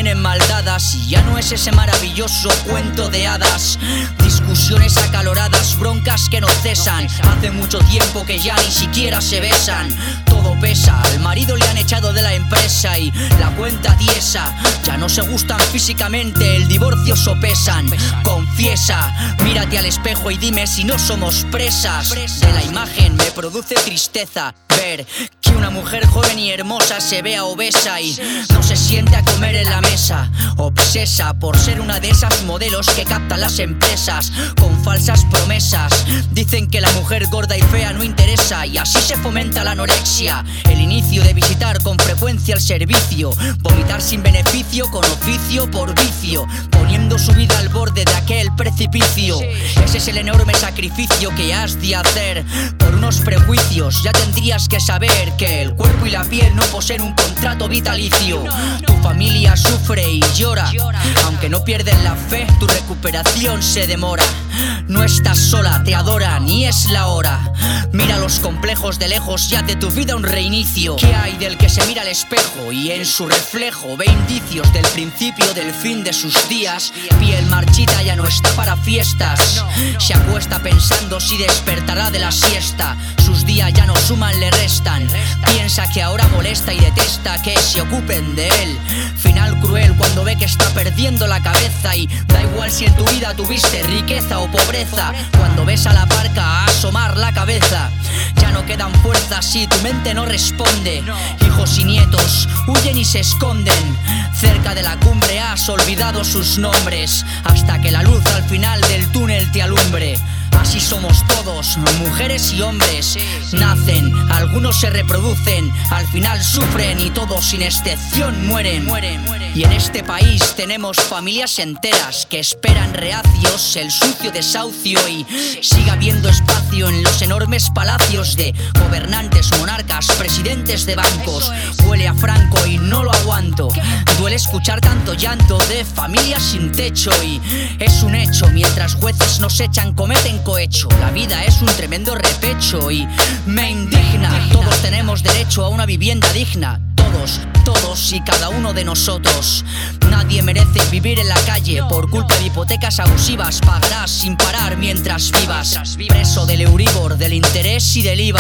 vienen mal dadas y ya no es ese maravilloso cuento de hadas. Discusiones acaloradas, broncas que no cesan. Hace mucho tiempo que ya ni siquiera se besan. Todo pesa, al marido le han echado de la empresa y la cuenta tiesa. Ya no se gustan físicamente, el divorcio sopesan. Confiesa, mírate al espejo y dime si no somos presas de la imagen. Me produce tristeza ver que una mujer joven y hermosa se vea obesa y no se siente a comer en la mesa. Obsesa por ser una de esas modelos que captan las empresas con falsas promesas. Dicen que la mujer gorda y fea no interesa y así se fomenta la anorexia. El inicio de visitar con frecuencia el servicio, vomitar sin beneficio con oficio por vicio, poniendo su vida al borde de aquel precipicio. Ese es el enorme sacrificio que has de hacer por unos prejuicios. Ya tendrías que saber que el cuerpo y la piel no poseen un contrato vitalicio. Tu familia sufre y llora, aunque no pierden la fe, tu recuperación se demora. No estás sola, te adoran y es la hora. Mira los complejos de lejos y haz de tu vida un reinicio. ¿Qué hay del que se mira al espejo y en su reflejo ve indicios del principio del fin de sus días? Piel marchita, ya no está para fiestas. Se acuesta pensando si despertará de la siesta. Sus días ya no suman, le restan. Piensa que ahora molesta y detesta que se ocupen de él. Final cruel cuando ve que está perdiendo la cabeza. Y da igual si en tu vida tuviste riqueza o pobreza. Cuando ves a la parca a asomar la cabeza, ya no quedan fuerzas y tu mente no responde. Hijos y nietos huyen y se esconden. Cerca de la cumbre has olvidado sus nombres, hasta que la luz al final del túnel te alumbre. Así somos todos, mujeres y hombres. Nacen, algunos se reproducen, al final sufren y todos sin excepción mueren. Y en este país tenemos familias enteras que esperan reacios el sucio desahucio y sigue habiendo espacio en los enormes palacios de gobernantes, monarcas, presidentes de bancos. Huele a Franco y no lo aguanto. Duele escuchar tanto llanto de familias sin techo y es un hecho, mientras jueces nos echan, cometen cohecho. La vida es un tremendo repecho y me indigna. Todos tenemos derecho a una vivienda digna. Todos y cada uno de nosotros. Nadie merece vivir en la calle por culpa de hipotecas abusivas. Pagarás sin parar mientras vivas. Preso del Euribor, del interés y del IVA.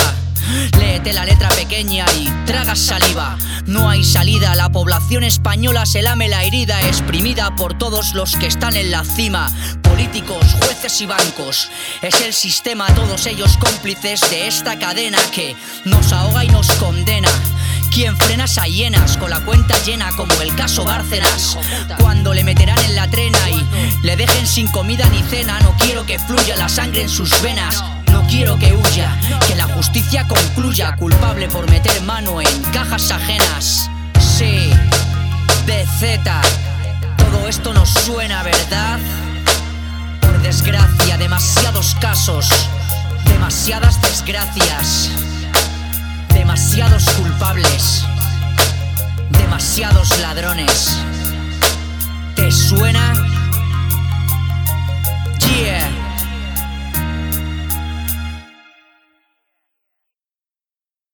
Léete la letra pequeña y tragas saliva. No hay salida, la población española se lame la herida, exprimida por todos los que están en la cima. Políticos, jueces y bancos. Es el sistema, todos ellos cómplices de esta cadena que nos ahoga y nos condena. ¿Quién frena a hienas con la cuenta llena como el caso Bárcenas? Cuando le meterán en la trena y le dejen sin comida ni cena. No quiero que fluya la sangre en sus venas. No quiero que huya, que la justicia concluya culpable por meter mano en cajas ajenas. Sí, DZ, todo esto nos suena, ¿verdad? Por desgracia, demasiados casos, demasiadas desgracias, demasiados culpables, demasiados ladrones. ¿Te suena?